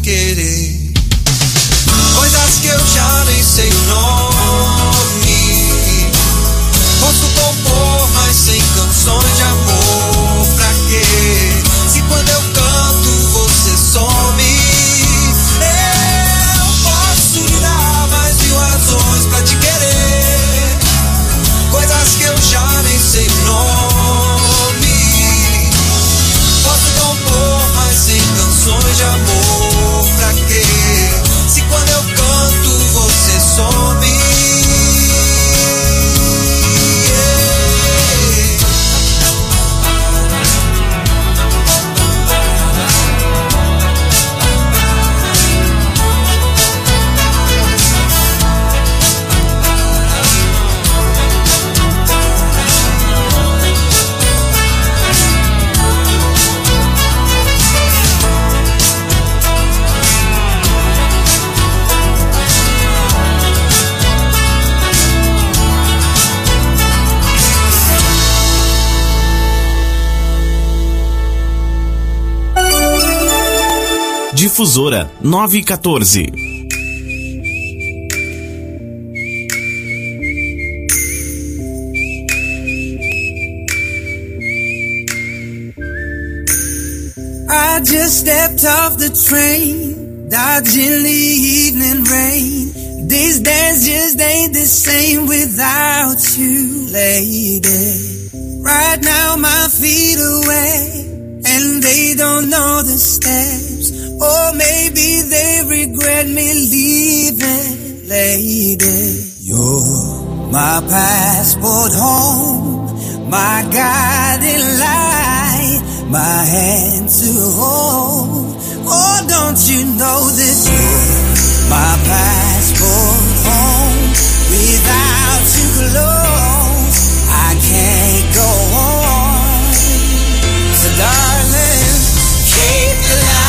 querer. Coisas que eu já nem sei o nome. Posso compor, mas sem canções de amor. Pra quê? Se quando eu canto você some. Eu posso dar mais mil razões pra te querer. Coisas que eu já nem sei o nome. Posso compor, mas sem canções de amor. Pra quê? Se quando eu canto você some. Difusora 914. I just stepped off the train, dodging the evening rain. These days just ain't the same without you, lady. Right now my feet are wet, and they don't know the steps. Or maybe they regret me leaving, lady. You're my passport home, my guiding light, my hand to hold. Oh, don't you know that you're my passport home? Without you close, I can't go on. So darling, keep the light.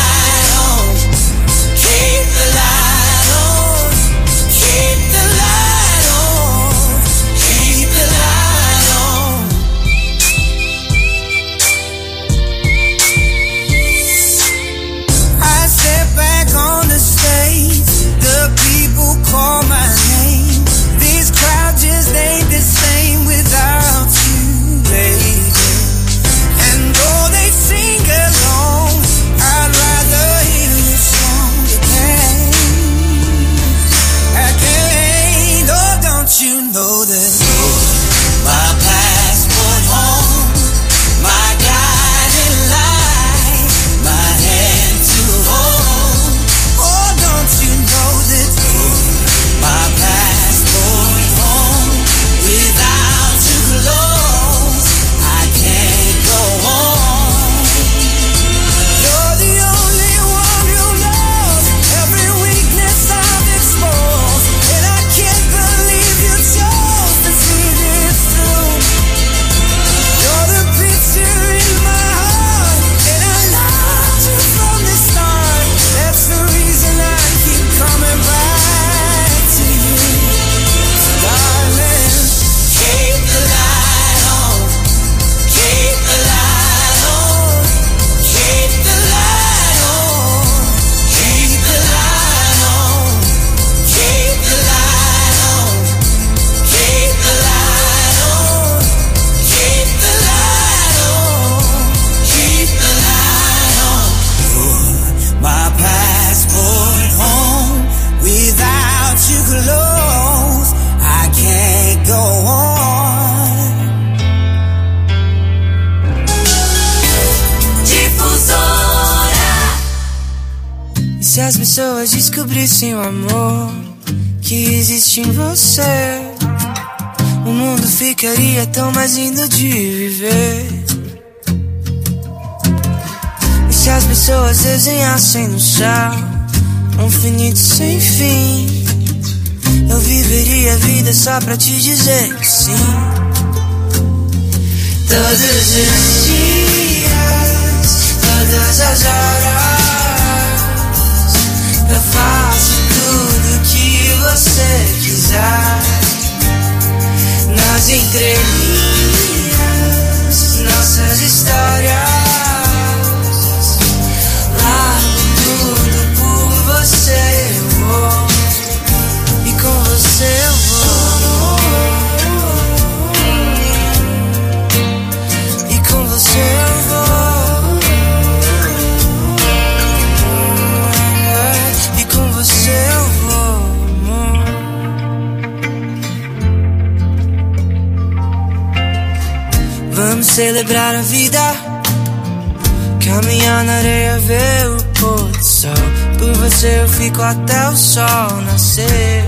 Call my name. This crowd just ain't the same without you, lady. And though they sing along, I'd rather hear your song again. Again, oh, don't you know that you're my passport home, my guiding light, my hand to hold. Oh, don't you know that my passport home? Without you close, I can't go on. You're the only one who knows every weakness I've exposed, and I can't believe you chose to see this through. You're the picture in my heart, and I loved you from the start. That's the reason I keep coming back. Se as pessoas descobrissem o amor que existe em você, o mundo ficaria tão mais lindo de viver. E se as pessoas desenhassem no céu um infinito sem fim, eu viveria a vida só pra te dizer que sim. Todos os dias, todas as horas, eu faço tudo que você quiser. Nas entrelinhas, nossas histórias, largo tudo por celebrar a vida, caminhar na areia, ver o pôr do sol. Por você eu fico até o sol nascer.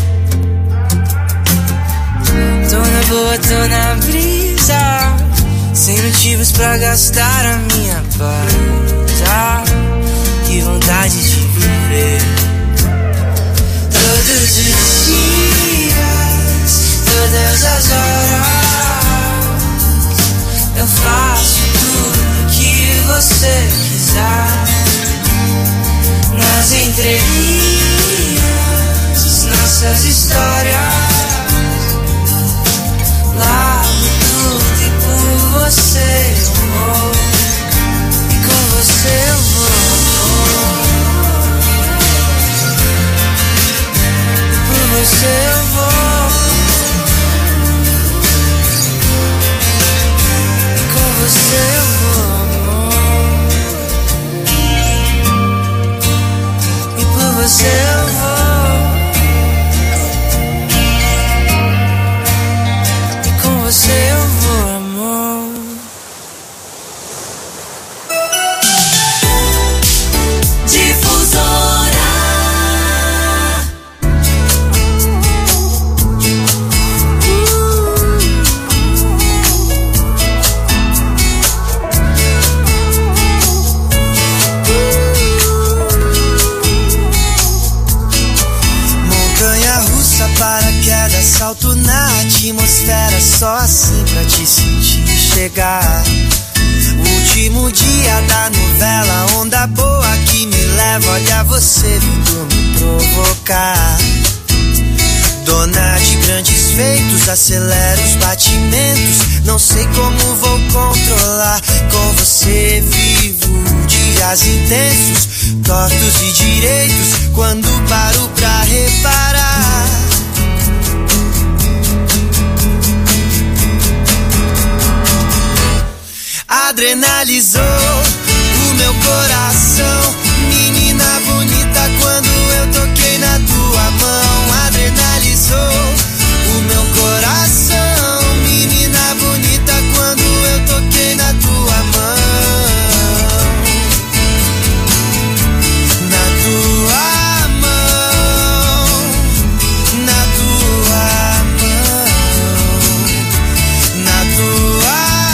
Tô na boa, tô na brisa, sem motivos pra gastar a minha paz. Ah, que vontade de viver. Todos os dias, todas as horas, eu faço tudo que você quiser. Nas entrelinhas, nossas histórias, largo tudo e por você eu vou, e com você eu vou, e por você eu vou, e com você eu vou, e por você eu vou. Você eu vou, amor. Difusora. Montanha-russa, paraquedas, salto na atmosfera, só assim pra te sentir chegar. Último dia da novela, onda boa que me leva, olha você vindo me provocar. Dona de grandes feitos, acelera os batimentos, não sei como vou controlar. Com você vivo dias intensos, tortos e direitos, quando paro pra reparar. Adrenalizou o meu coração, menina bonita, quando eu toquei na tua mão. Adrenalizou o meu coração, menina bonita, quando eu toquei na tua mão. Na tua mão, na tua mão, na tua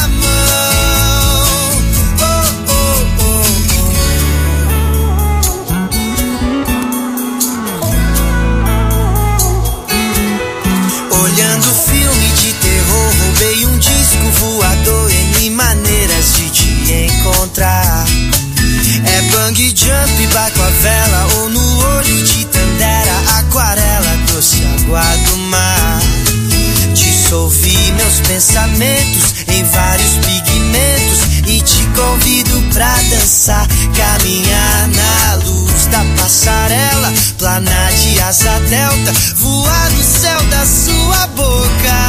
olhando filme de terror, roubei um disco voador, N maneiras de te encontrar. É bang jump, barco a vela, ou no olho de Tandera, aquarela, doce água do mar. Dissolvi meus pensamentos em vários pigmentos e te convido pra dançar, caminhar na luz da passarela, planar de asa delta, voar no céu da sua boca.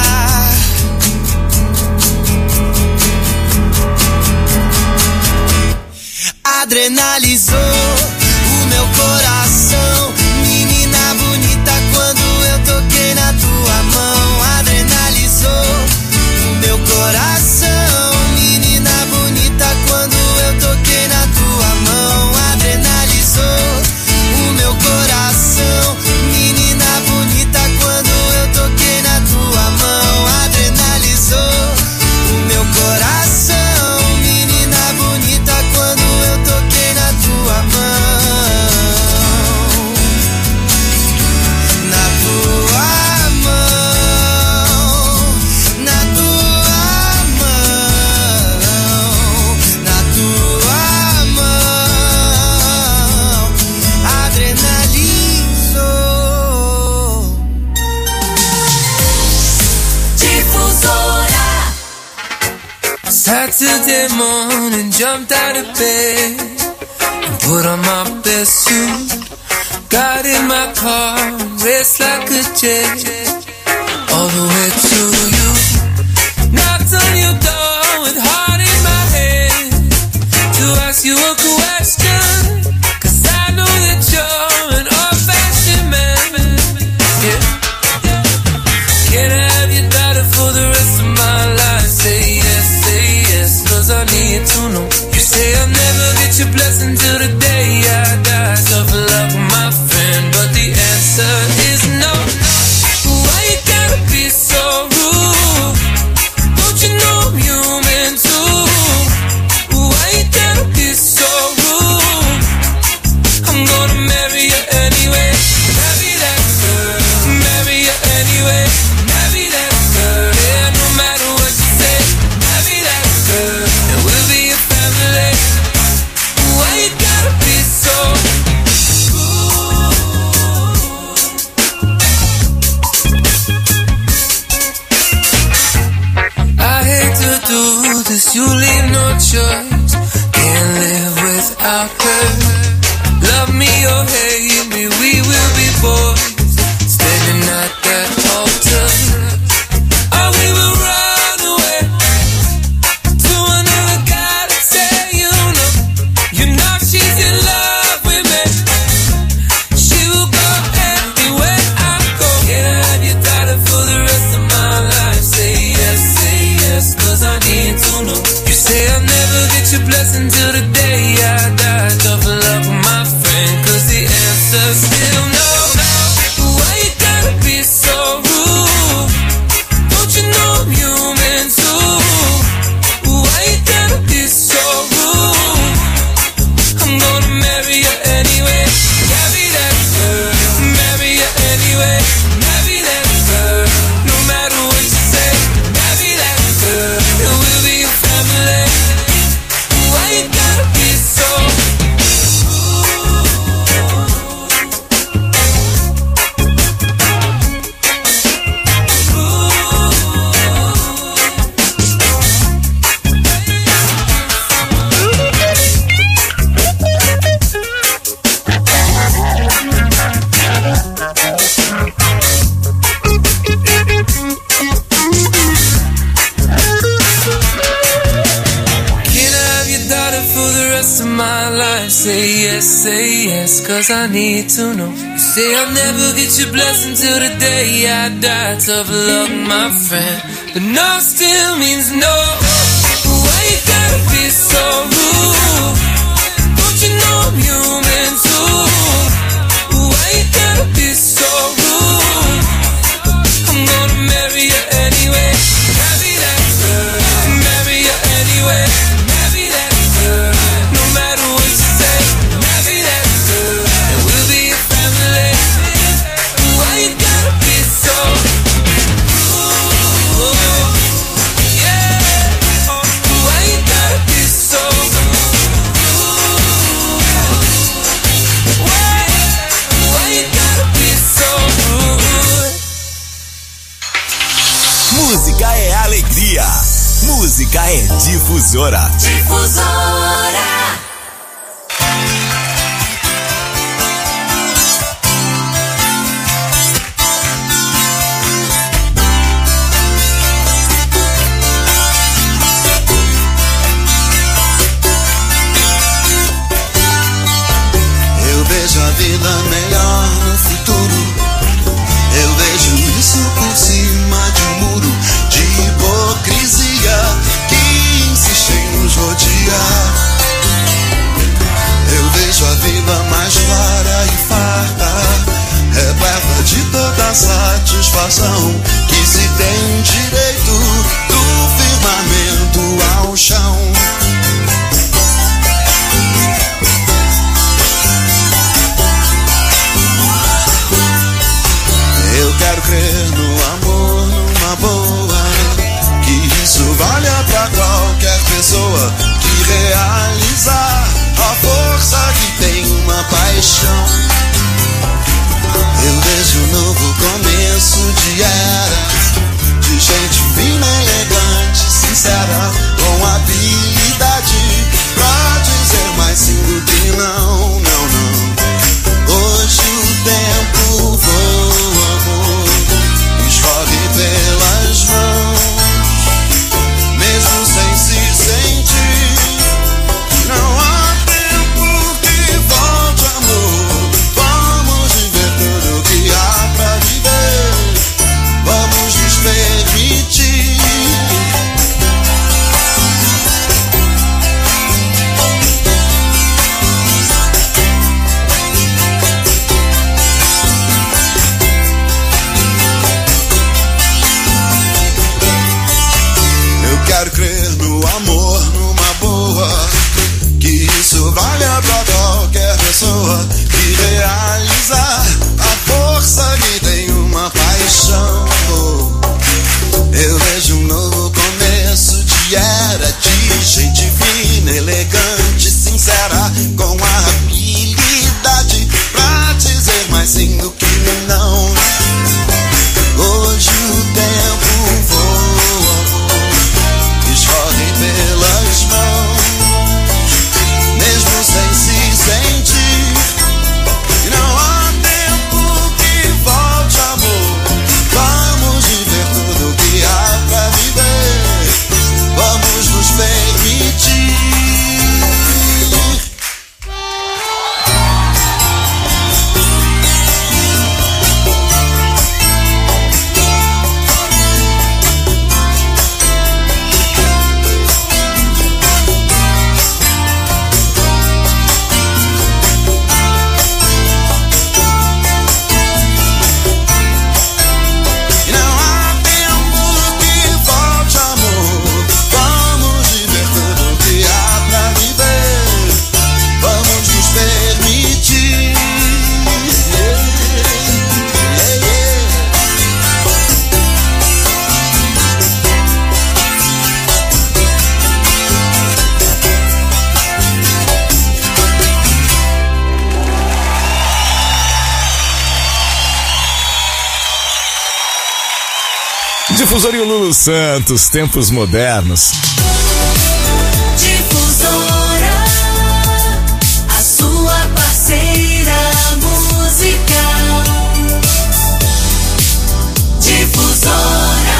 Adrenalizou o meu coração, menina bonita, quando eu toquei na tua mão. Adrenalizou o meu coração, menina bonita, quando eu toquei na tua mão. Adrenalizou o meu coração, menina bonita, quando eu toquei na tua mão. Adrenalizou o meu coração, menina bonita, quando eu toquei na tua mão. Na tua mão, na tua mão, na tua mão. Adrenalizou. Difusora. Saturday morning, jumped out of bed and put on my best suit. Got in my car and raced like a jet all the way to you. Knocked on your door with heart in my head to ask you a question, 'cause I know that you're an old-fashioned man. Yeah. Can I have your daughter for the rest of my life? Say yes, say yes. I'm gonna marry you anyway. Marry that girl. Marry you anyway. Marry that girl. Yeah, no matter what you say. Marry that girl. And we'll be a family. Why you gotta be so I hate to do this, you leave no choice. Can't live without her. Love me or hate me, we will be boys. Standing at that altar. Oh, we will run away to another guy to say you know she's in love with me. She will go anywhere I go. Can I have your daughter for the rest of my life? Say yes, cause I need to know. You say I'll never get your blessing till the day I die. Tough love with my friend, cause the answer's still no. Why you gotta be so rude? Don't you know I'm human too? Why you gotta be so rude? I'm gonna marry you anyway. Marry that girl. Marry you anyway. Marry that girl. No matter what you say. Marry that girl. And we'll be a family. Why you gotta be so Say yes, cause I need to know. You say I'll never get your blessing till the day I die. Tough luck, my friend, but no still means no. Why you gotta be so rude? Don't you know I'm human too? Why you gotta be so rude? I'm gonna marry you anyway. Marry that girl. Marry you anyway. Marry that girl. No matter what you say. Marry that girl. And we'll be a family. Why you gotta be so rude? Yeah. Why you gotta be so rude? Why you gotta be so rude? Música é alegria. Música é Difusora. Difusora. Eu vejo a vida melhor no futuro. Eu vejo isso por cima de um muro de hipocrisia que insiste em nos rodear. Eu vejo a vida mais clara e farta, repleta de toda satisfação que se tem direito do firmamento ao chão. Eu quero crer no amor, numa boa, que isso valha pra qualquer pessoa que realizar a força que tem uma paixão. Eu vejo um novo começo de era, de gente fina, elegante, sincera, com habilidade pra dizer mais sim do que não, não, não. Hoje o tempo voa, amor, escorre pelas mãos, mesmo sem se sentir. Não há tempo que volte, amor. Difusora e o Lulu Santos, tempos modernos. Difusora, a sua parceira musical. Difusora.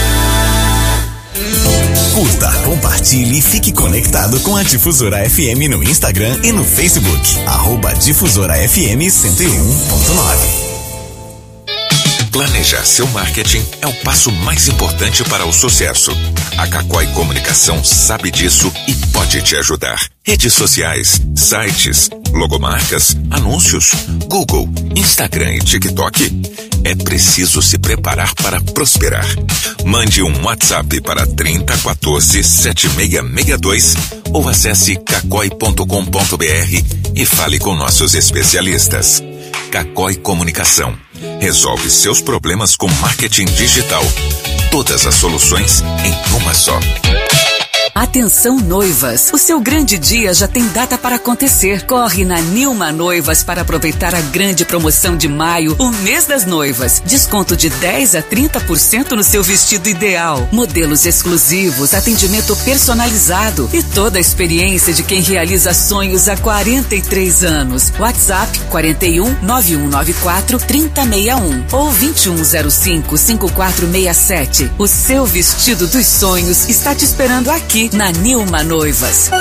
Curta, compartilhe e fique conectado com a Difusora FM no Instagram e no Facebook. @Difusora FM 101.9. Planejar seu marketing é o passo mais importante para o sucesso. A Cacói Comunicação sabe disso e pode te ajudar. Redes sociais, sites, logomarcas, anúncios, Google, Instagram e TikTok. É preciso se preparar para prosperar. Mande um WhatsApp para 3014 7662 ou acesse cacói.com.br e fale com nossos especialistas. Cacói Comunicação. Resolve seus problemas com marketing digital. Todas as soluções em uma só. Atenção noivas, o seu grande dia já tem data para acontecer. Corre na Nilma Noivas para aproveitar a grande promoção de maio, o mês das noivas. Desconto de 10 a 30% no seu vestido ideal. Modelos exclusivos, atendimento personalizado e toda a experiência de quem realiza sonhos há 43 anos. WhatsApp 41 9194 3061 ou 2105 5467. O seu vestido dos sonhos está te esperando aqui na Nilma Noivas.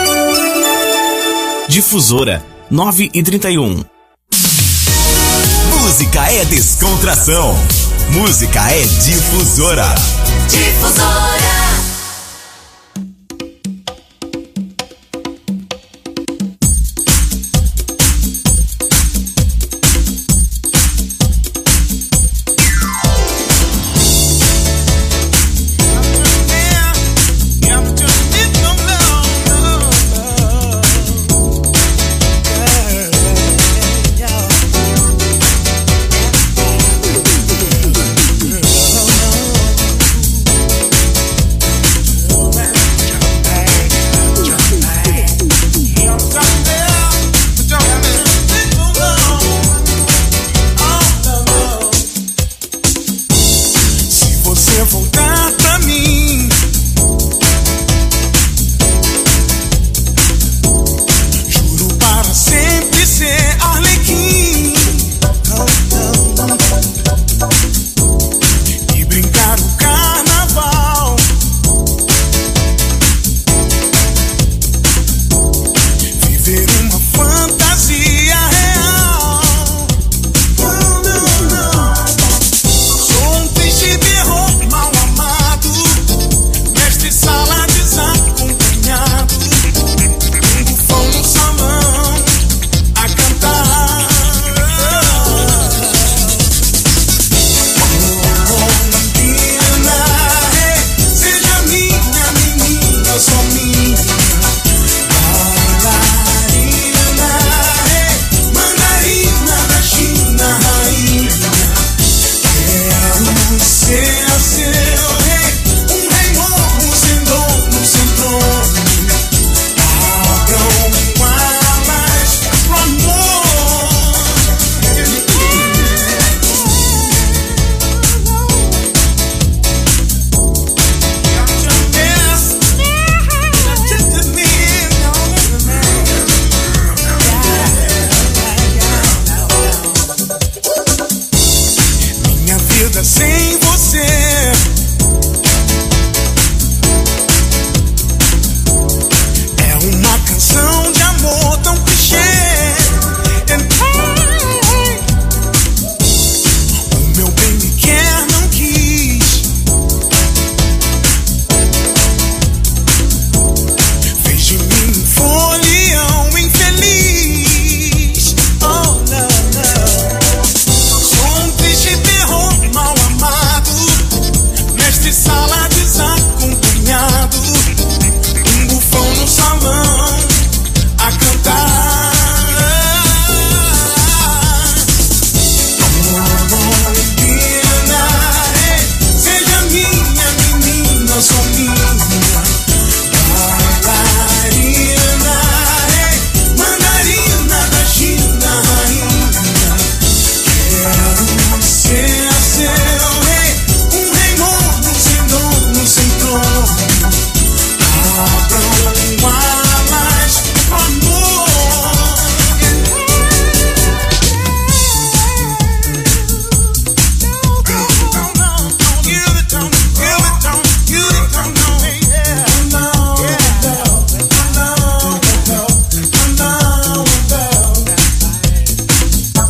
Difusora 9h31. Música é descontração. Música é Difusora. Difusora.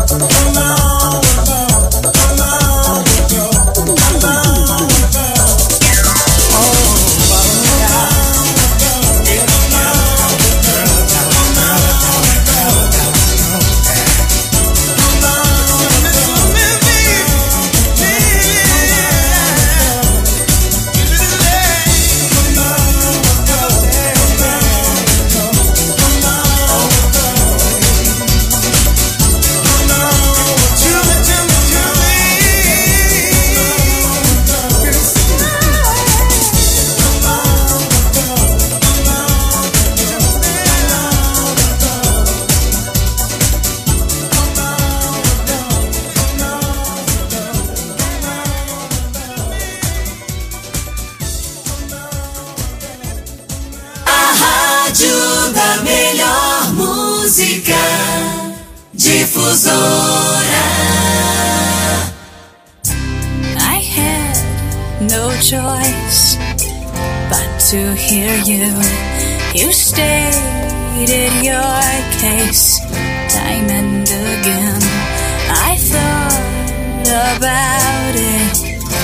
I had no choice but to hear you. You stated your case time and again. I thought about it.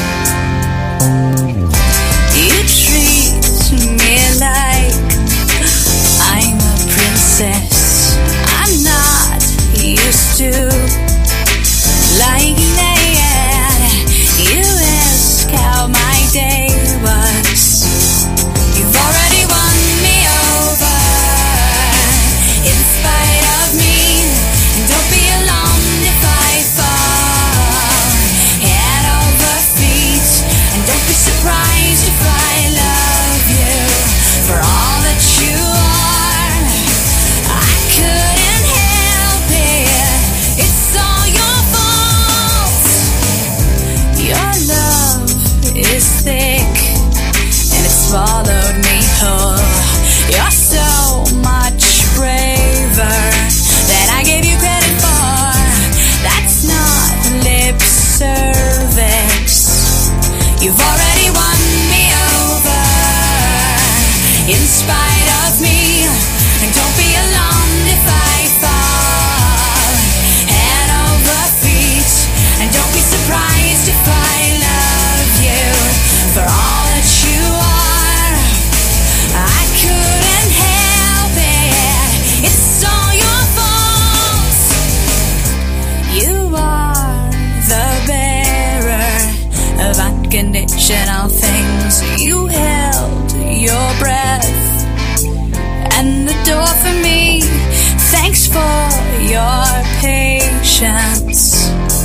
You treat me like I'm a princess. I'm not used to like that. You ask how my day was. You've already won me over in spite of me. And don't be alarmed if I fall head over feet. And don't be surprised if I love you for all that you are. I couldn't help it. It's all your fault. Your love is thick and it swallowed me whole. You're so much braver than I gave you credit for. That's not lip service. You've already won me over in spite of me. And don't be alarmed if I fall head over feet. And don't be surprised if I love you for all that you are. I couldn't help it. It's all your fault. You are the bearer of unconditional things. You held your breath and the door for me. Thanks for your patience.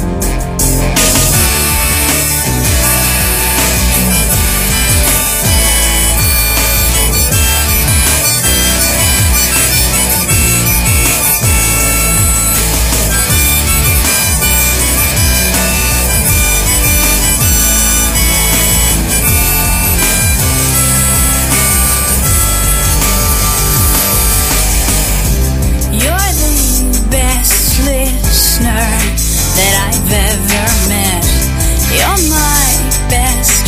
You're the best listener that I've ever met. You're my best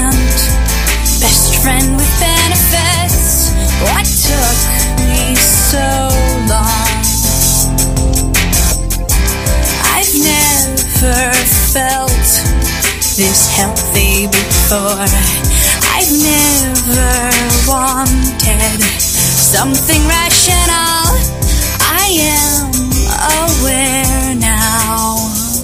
friend with benefits. What took me so long? I've never felt this healthy before. I've never wanted something rational. I am aware now.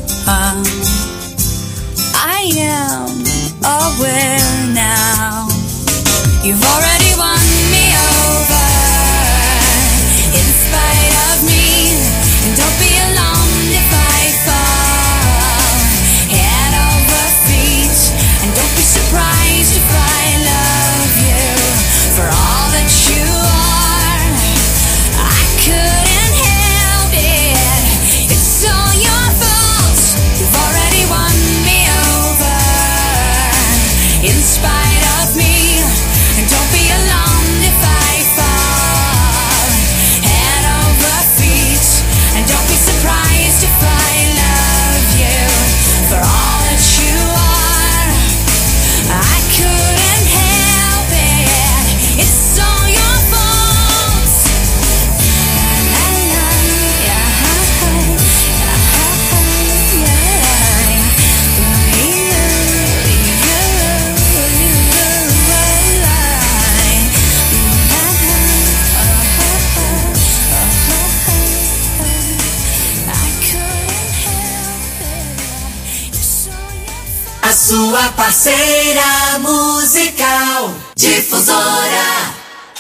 I am aware now. You've already won me over in spite of me. And don't be alarmed if I fall head over feet. And don't be surprised if I love you for all that you are. I couldn't help it. It's sua parceira musical. Difusora.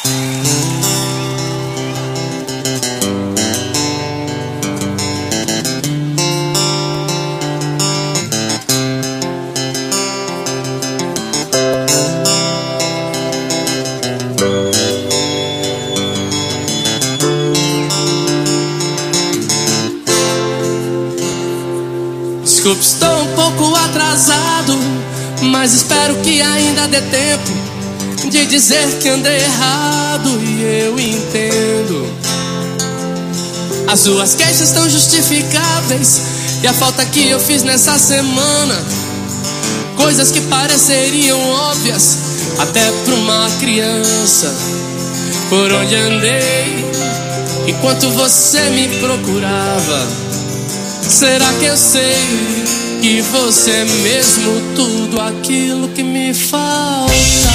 Desculpe, estou um pouco atrasado, mas espero que ainda dê tempo de dizer que andei errado e eu entendo. As suas queixas estão justificáveis e a falta que eu fiz nessa semana, coisas que pareceriam óbvias até pra uma criança. Por onde andei enquanto você me procurava? Será que eu sei que você é mesmo tudo aquilo que me faltava?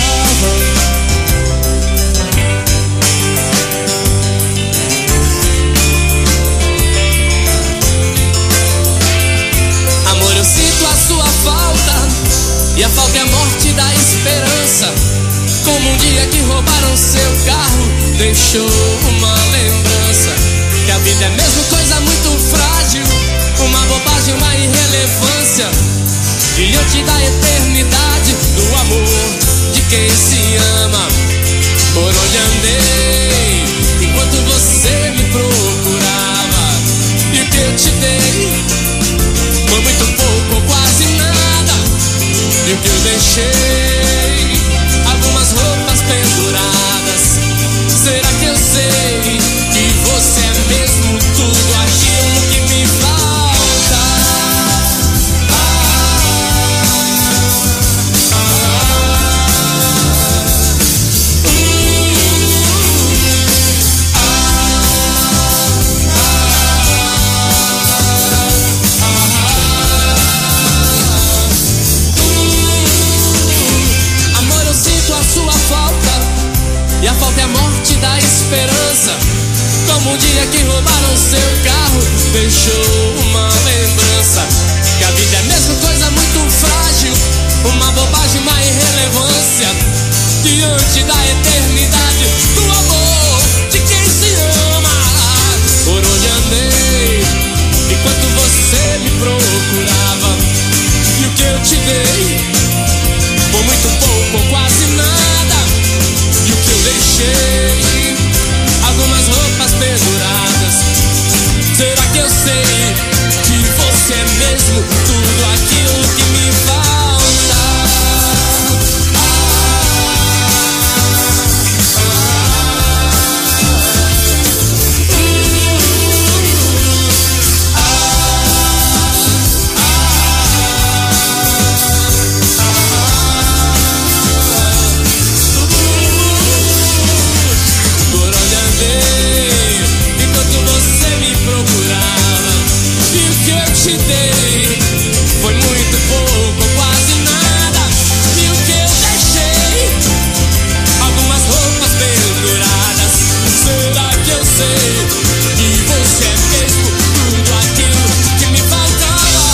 Amor, eu sinto a sua falta, e a falta é a morte da esperança. Como um dia que roubaram seu carro, deixou uma lembrança. Que a vida é mesmo coisa muito frágil, uma bobagem, uma irrelevância, diante da eternidade do amor de quem se ama. Por onde andei enquanto você me procurava, e o que eu te dei foi muito pouco ou quase nada. E o que eu deixei, algumas roupas penduradas. Será que eu sei que você é mesmo tudo aquilo que me falta? Amor, eu sinto a sua falta, e a falta é a morte da esperança. Como um dia que roubaram seu carro, deixou uma lembrança. Que a vida é mesmo coisa muito frágil, uma bobagem, uma irrelevância, diante da eternidade do amor de quem se ama. Por onde andei enquanto você me procurava, e o que eu te dei foi muito pouco ou quase nada. E o que eu deixei, algumas roupas penduradas. Será que eu sei que você é mesmo tudo aquilo que me falta? Foi muito pouco, quase nada. E o que eu deixei, algumas roupas penduradas. Será que eu sei que você é mesmo tudo aquilo que me faltava?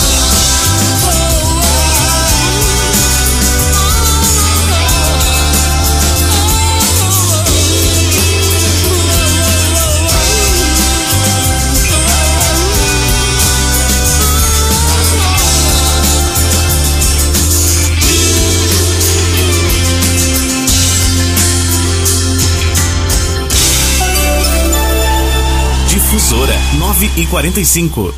Difusora 9h45.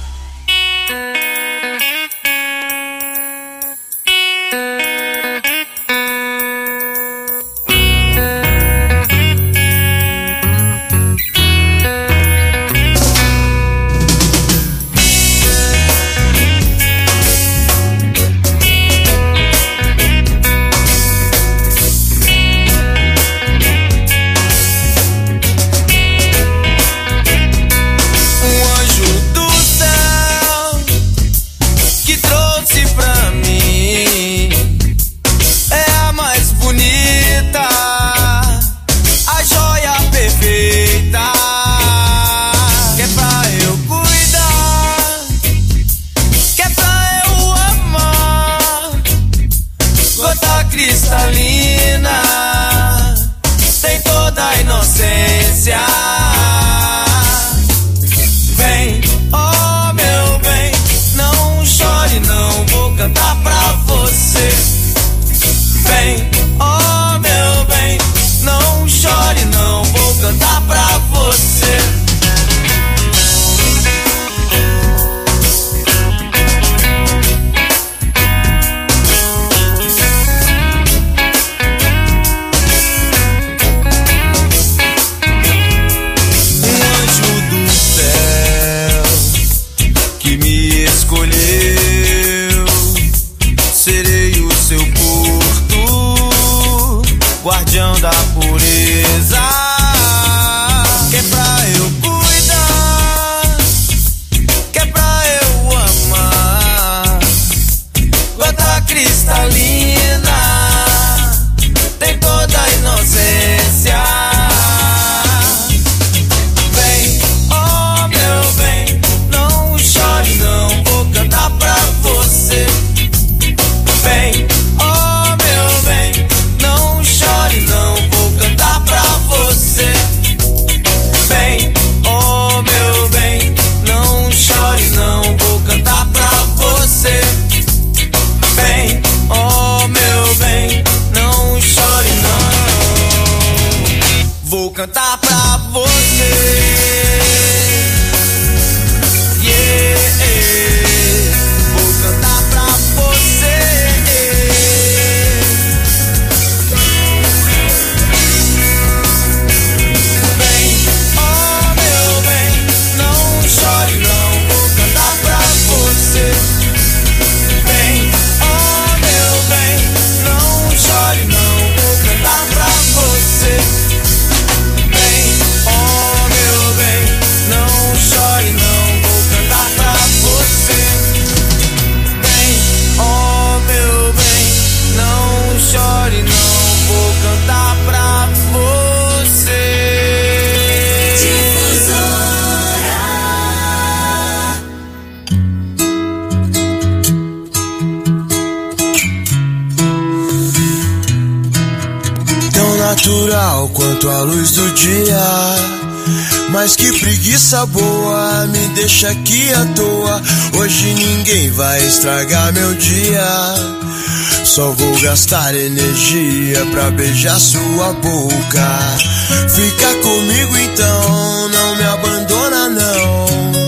natural quanto a luz do dia. Mas que preguiça boa, me deixa aqui à toa. Hoje ninguém vai estragar meu dia. Só vou gastar energia pra beijar sua boca. Fica comigo então, não me abandona não.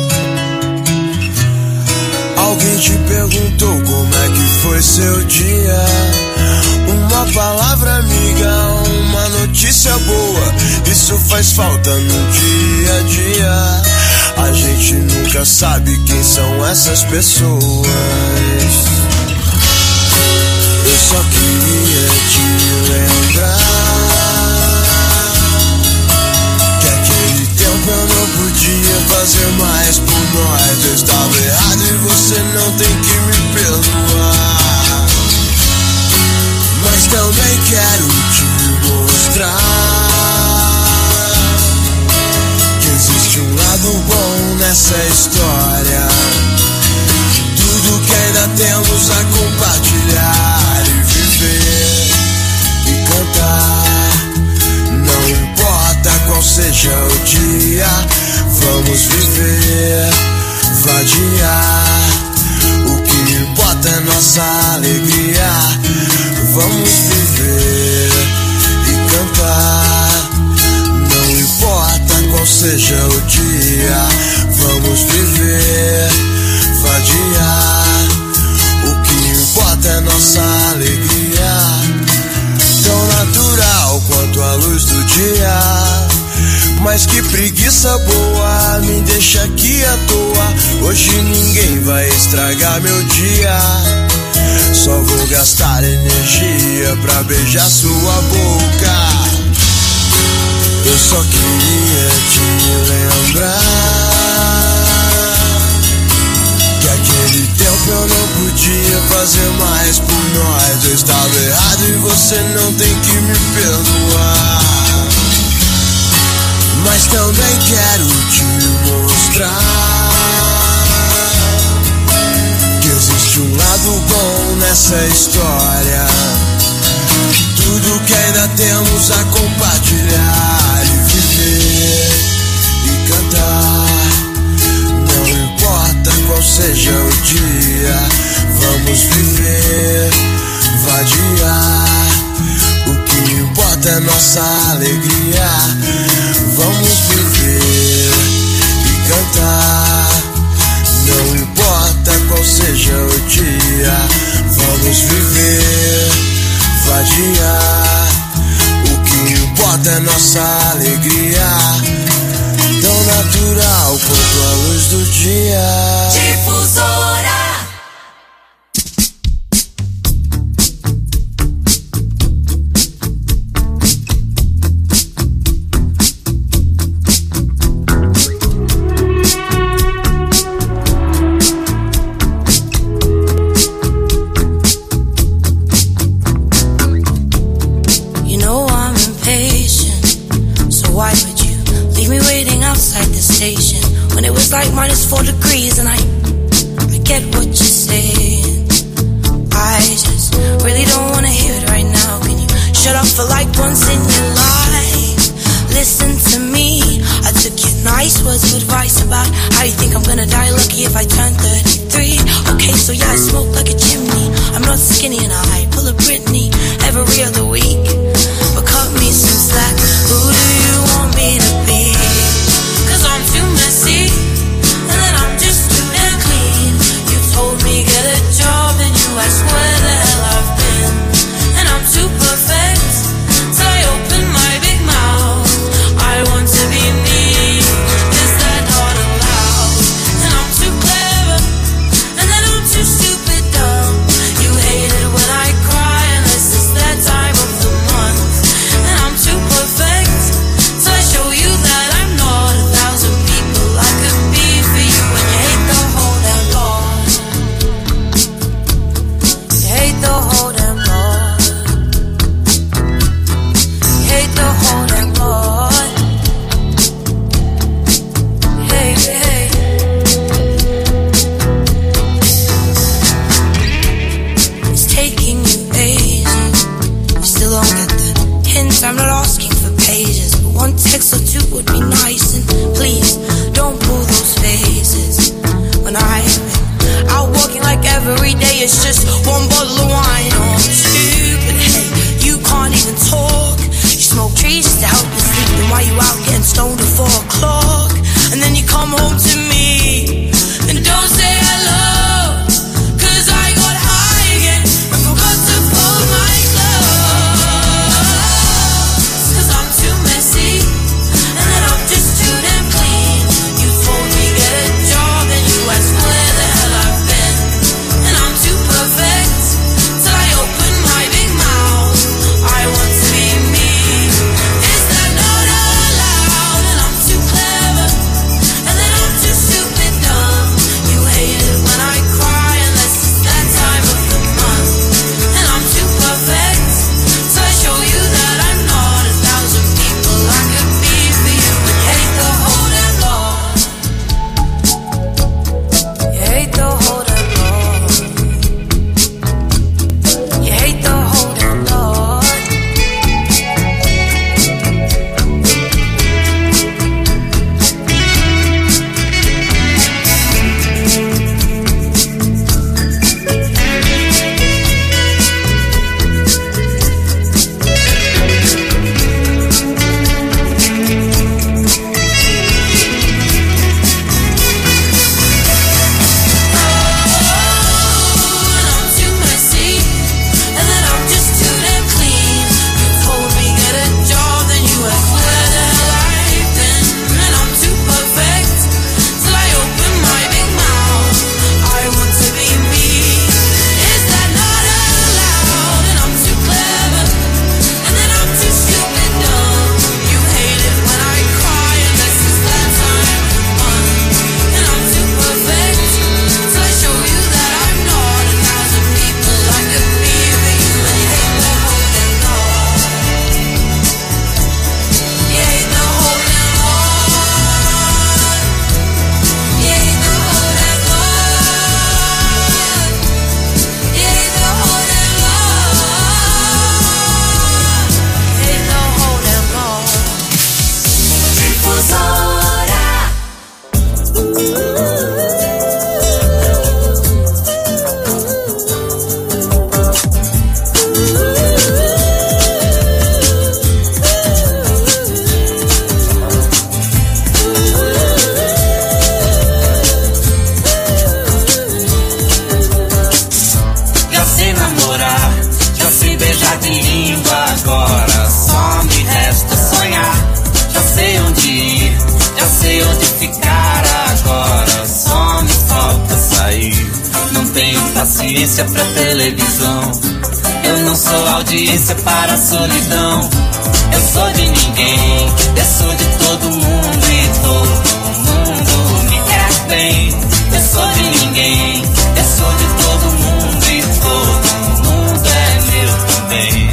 Alguém te perguntou como é que foi seu dia? Uma palavra amiga, uma notícia boa, isso faz falta no dia a dia. A gente nunca sabe quem são essas pessoas. Eu só queria te lembrar que aquele tempo eu não podia fazer mais por nós. Eu estava errado e você não tem que me perdoar. Mas também quero te mostrar que existe um lado bom nessa história. Tudo que ainda temos a compartilhar e viver e cantar. Não importa qual seja o dia, vamos viver, vadiar. O que importa é nossa alegria. Vamos viver e cantar. Não importa qual seja o dia, vamos viver, vadiar. O que importa é nossa alegria. Tão natural quanto a luz do dia. Mas que preguiça boa, me deixa aqui à toa. Hoje ninguém vai estragar meu dia. Só vou gastar energia pra beijar sua boca. Eu só queria te lembrar que aquele tempo eu não podia fazer mais por nós. Eu estava errado e você não tem que me perdoar. Mas também quero te mostrar que existe um lado bom nessa história. Tudo que ainda temos a compartilhar e viver e cantar. Não importa qual seja o dia, vamos viver, vadiar. O que importa é nossa alegria. Vamos viver e cantar. Não importa qual seja o dia, vamos viver, vadiar. O que importa é nossa alegria. Tão natural quanto a luz do dia. Difusora. When it was like -4 degrees and I get what you're saying. I just really don't wanna hear it right now. Can you shut up for like once in your life? Listen to me. I took your nice words of advice about how you think I'm gonna die lucky if I turn 33. Okay, so yeah, I smoke like a chimney. I'm not skinny and I pull a Britney every other week. But cut me some slack. Who do you want me to be? I'm too messy, and then I'm just too damn clean. You told me get a job, and you asked where the hell I've been. And I'm too perfect, so I open my big mouth. I want to be me, is that not allowed? And I'm too clever, every day it's just one bottle of wine or two. But hey, you can't even talk. You smoke trees just to help you sleep. Then why you out getting stoned at 4 o'clock? And then you come home to me and don't say hello, 'cause I got high again and forgot to fold my clothes. 'Cause I'm too messy and then I'm just too damn clean. You told me get a job and you asked where the hell I've been. And I'm too perfect till I open my big mouth. I want to be me. Is that not allowed? And I'm too clever and then I'm too stupid dumb. You hate it when I cry unless it's that time of the month. And I'm too perfect till I show you that I'm not 1,000 people I could be for you. And hate the whole damn lot. You hate the whole damn lot. You hate the whole damn lot. And I'm too messy and then I'm just too damn clean. You told me get a job, then you asked where the hell I've been. And I'm too perfect till I open my big mouth. I want to be me. Is that not allowed? And I'm too clever and then I'm too stupid dumb. You hate it when I cry unless it's that time of the month. And I'm too perfect till I show you that I'm not 1,000 people I could be for you. And you hate the whole damn lot. You hate the whole damn lot. You hate the whole damn lot. You hate the whole damn lot. You hate the whole damn lot. Difusora. Já sei namorar, já sei beijar de língua, agora só me resta sonhar. Já sei onde ir, já sei onde ficar, agora só me falta sair. Não tenho paciência pra televisão, eu não sou audiência para a solidão. Eu sou de ninguém, eu sou de todo mundo e todo mundo me quer bem. Eu sou de ninguém, eu sou de todo mundo e todo mundo é meu também.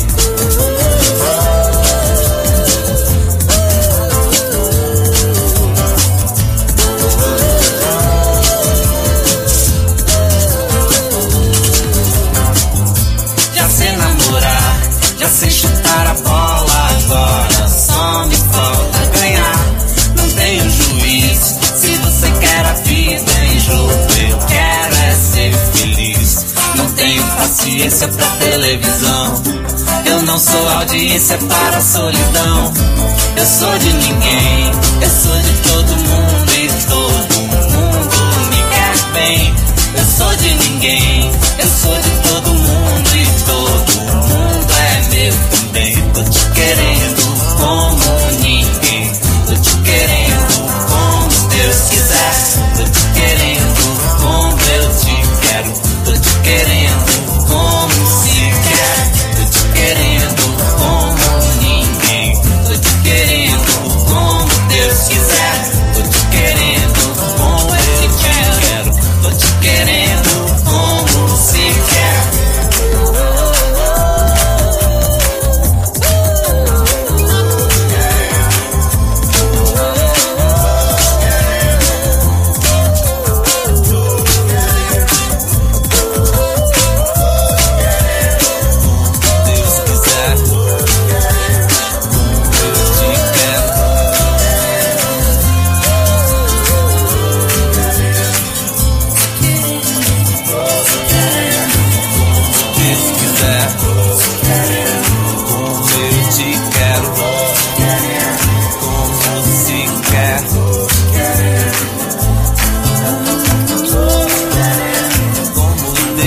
Já sei namorar, já sei chutar a bola, agora só me falta ganhar. Não tenho juízo, se você quer a vida em jogo, eu quero é ser feliz. Não tenho paciência pra televisão, eu não sou audiência para a solidão. Eu sou de ninguém, eu sou de todo mundo e todo mundo me quer bem. Eu sou de ninguém, eu sou de todo mundo e todo mundo é meu também. Tô te querendo como ninguém, tô te querendo como Deus quiser. Tô te querendo como eu te quero, tô te querendo como se quer. Tô te querendo como ninguém, tô te querendo como Deus quiser. Tô te querendo como eu te quero, tô te querendo como se quer.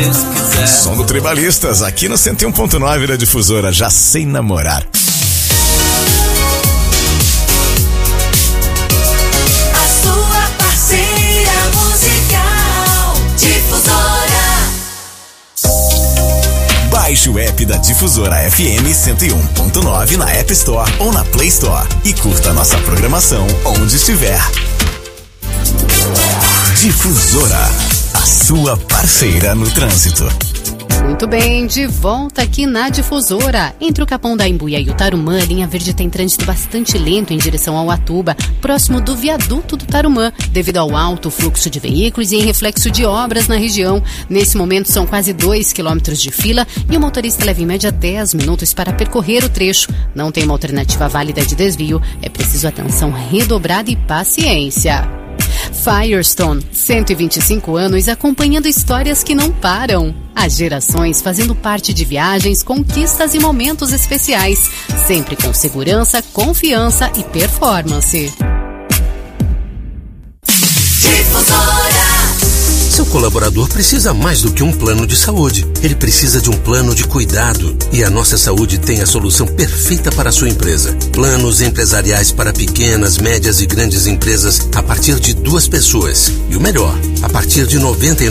Deus quiser. Som do Tribalistas, aqui no 101.9 da Difusora, Já Sei Namorar. A sua parceira musical, Difusora. Baixe o app da Difusora FM 101.9 na App Store ou na Play Store e curta nossa programação onde estiver. Difusora, a sua parceira no trânsito. Muito bem, de volta aqui na Difusora. Entre o Capão da Embuia e o Tarumã, a linha verde tem trânsito bastante lento em direção ao Atuba, próximo do viaduto do Tarumã, devido ao alto fluxo de veículos e em reflexo de obras na região. Nesse momento são quase 2 quilômetros de fila e o motorista leva em média 10 minutos para percorrer o trecho. Não tem uma alternativa válida de desvio, é preciso atenção redobrada e paciência. Firestone, 125 anos acompanhando histórias que não param. As gerações fazendo parte de viagens, conquistas e momentos especiais, sempre com segurança, confiança e performance. Seu colaborador precisa mais do que um plano de saúde. Ele precisa de um plano de cuidado. E a Nossa Saúde tem a solução perfeita para a sua empresa. Planos empresariais para pequenas, médias e grandes empresas a partir de 2 pessoas. E o melhor, a partir de R$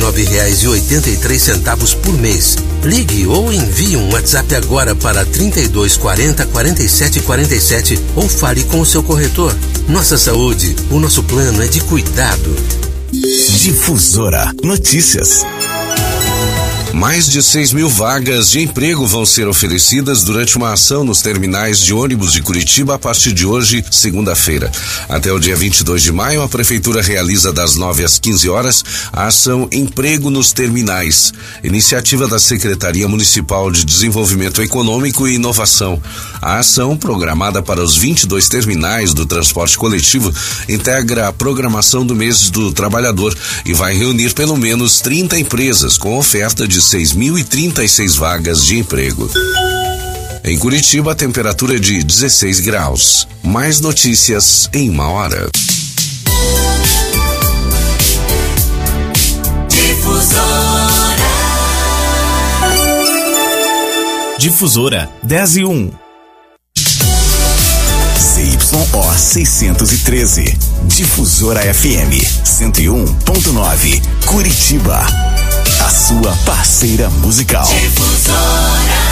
99,83 por mês. Ligue ou envie um WhatsApp agora para 3240 4747 ou fale com o seu corretor. Nossa Saúde, o nosso plano é de cuidado. Difusora Notícias. Mais de 6.000 vagas de emprego vão ser oferecidas durante uma ação nos terminais de ônibus de Curitiba a partir de hoje, segunda-feira. Até o dia 22 de maio, a Prefeitura realiza das 9 às 15 horas a ação Emprego nos Terminais, iniciativa da Secretaria Municipal de Desenvolvimento Econômico e Inovação. A ação, programada para os 22 terminais do transporte coletivo, integra a programação do mês do trabalhador e vai reunir pelo menos 30 empresas com oferta de 6.036 vagas de emprego. Em Curitiba, a temperatura é de 16 graus. Mais notícias em 1 hora. Difusora 10:01. CYO 613. Difusora FM 101.9. Curitiba. A sua parceira musical. Difusora.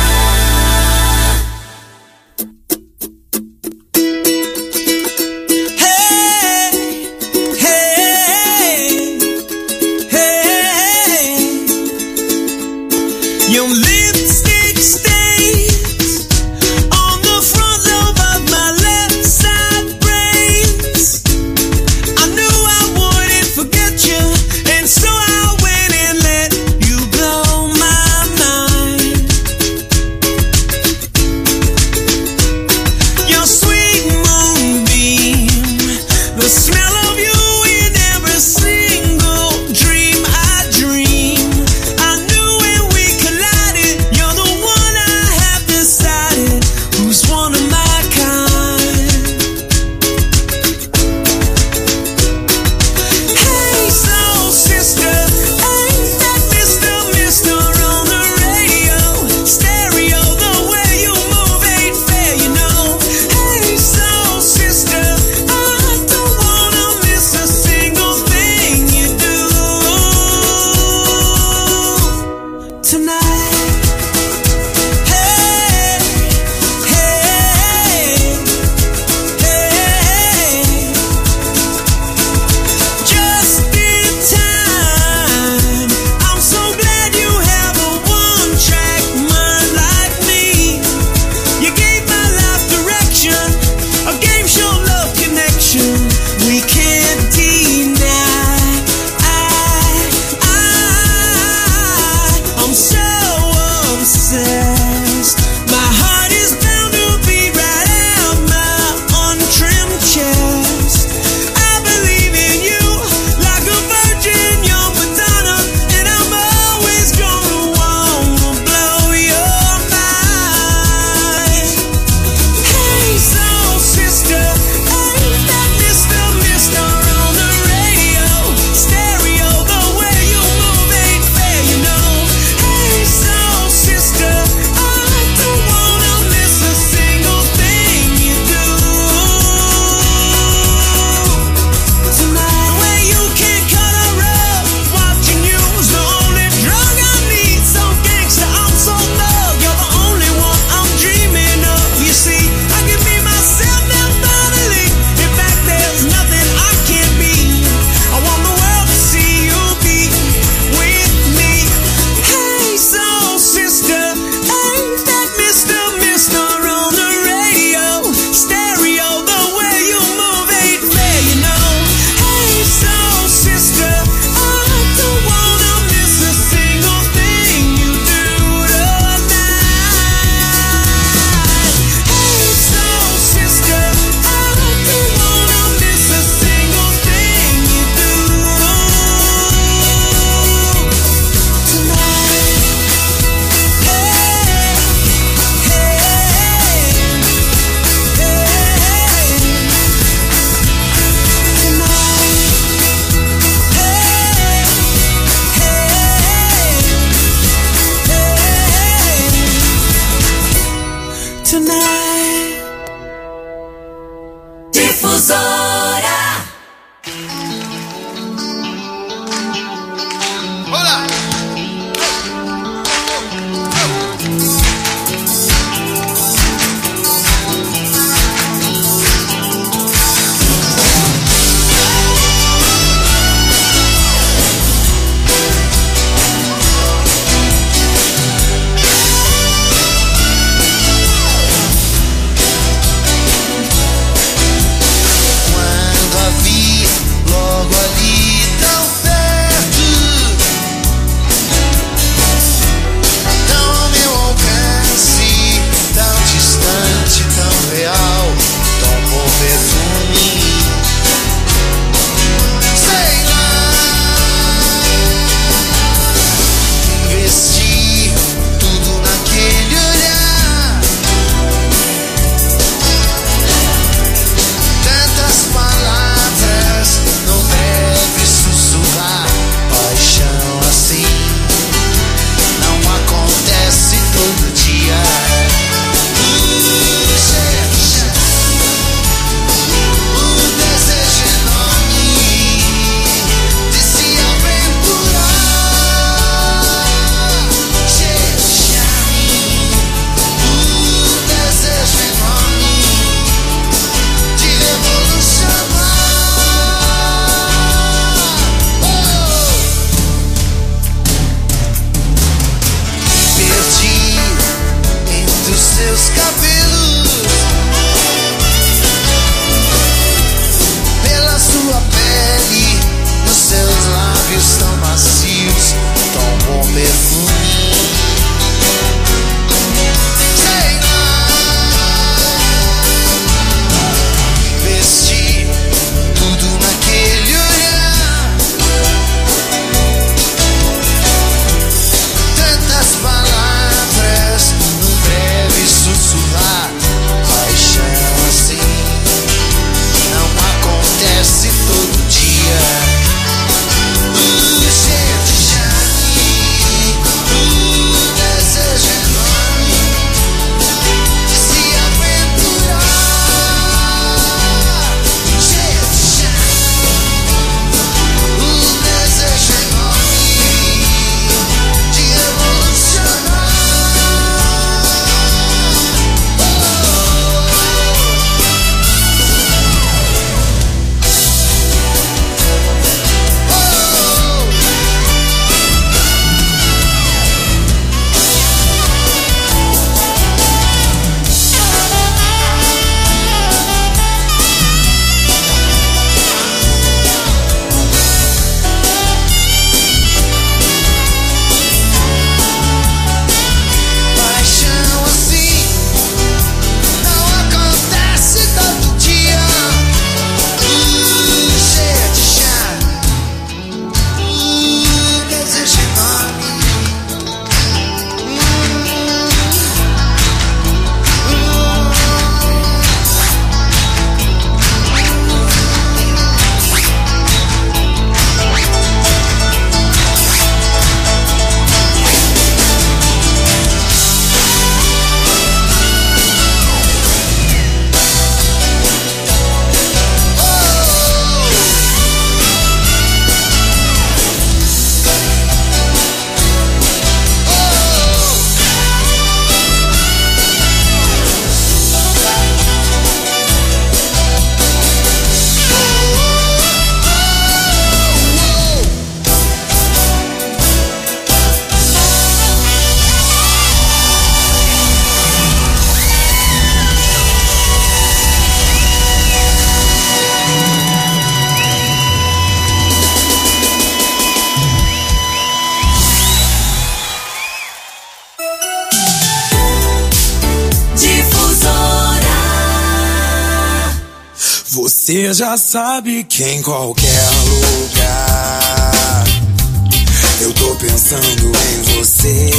Você já sabe que em qualquer lugar eu tô pensando em você.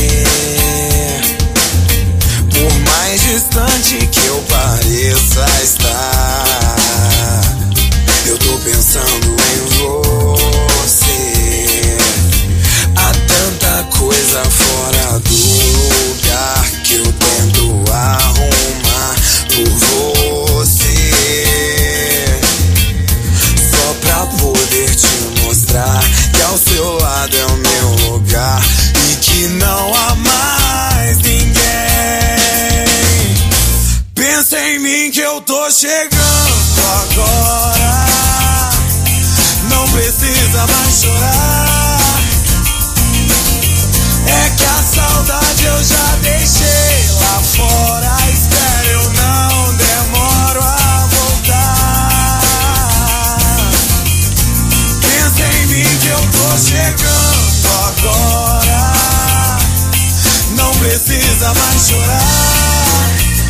Por mais distante que eu pareça estar, eu tô pensando em você. Há tanta coisa fora do lugar que eu tento arrumar por você, só pra poder te mostrar que ao seu lado é o meu lugar e que não há mais ninguém. Pensa em mim que eu tô chegando agora, não precisa mais chorar. É que a saudade eu já deixei lá fora. Espera, eu não demoro a voltar. Pensa em mim que eu tô chegando agora, não precisa mais chorar.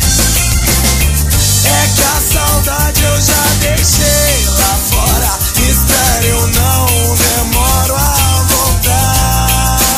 É que a saudade eu já deixei lá fora. Espera, eu não demoro a voltar.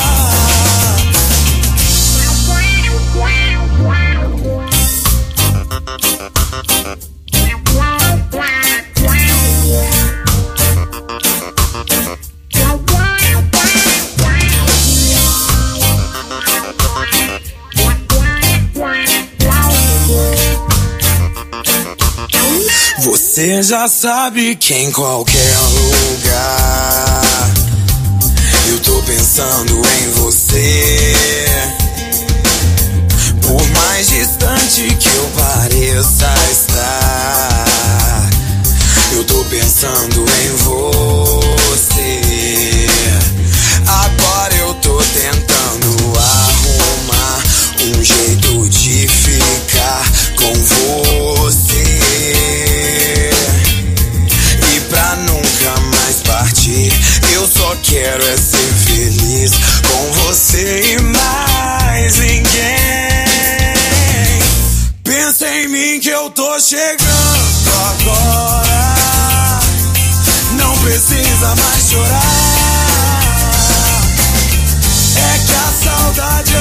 Você já sabe que em qualquer lugar eu tô pensando em você. Por mais distante que eu pareça estar, eu tô pensando em você. Agora eu tô tentando arrumar um jeito de ficar com você, e pra nunca mais partir, eu só quero é ser feliz com você e mais ninguém. Pensa em mim que eu tô chegando agora, não precisa mais chorar. É que a saudade